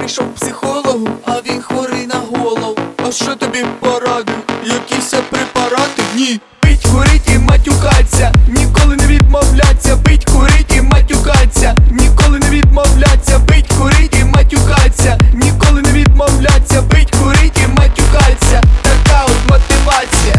прийшов к психологу, а він хворий на голову. А що тобі порадив? Якісь препарати? Ні. Пить, курить і матюкаться, ніколи не відмовляться. Пить, курить і матюкаться, ніколи не відмовляться. Пить, курить і матюкаться, ніколи не відмовляться. Пить, курить і матюкаться. Така от мотивація.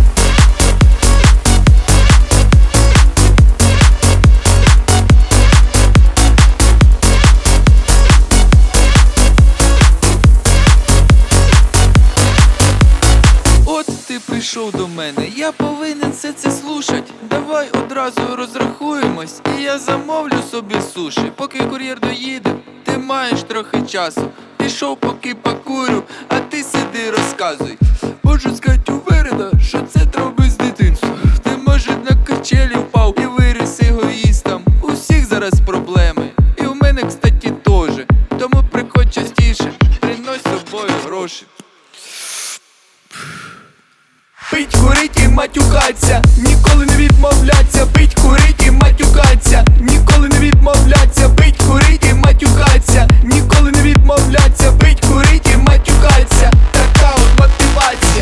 Ти прийшов до мене, я повинен все це слушать. Давай одразу розрахуємось, і я замовлю собі суші. Поки кур'єр доїде, ти маєш трохи часу. Пішов, поки покурю, а ти сиди розказуй. Можу сказати уверено, що це травми з дитинства. Ти, може, на качелі впав і виріс егоїстом. У всіх зараз проблеми, і у мене, кстати, теж. Тому приходь частіше, принось з собою гроші. Пить, курить і матюкаться, ніколи не відмовляться. Пить, курить і матюкаться, ніколи не відмовляться. Пить, курить і матюкаться, ніколи не відмовляться. Пить, курить і матюкаться. Така от мотивація.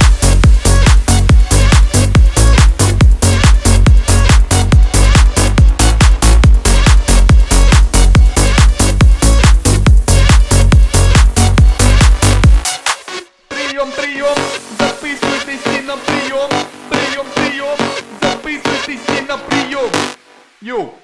Прийом, прийом, записуйтесь всі на прийом. Прийом, прийом, записуйтесь всі на прийом. Йоу.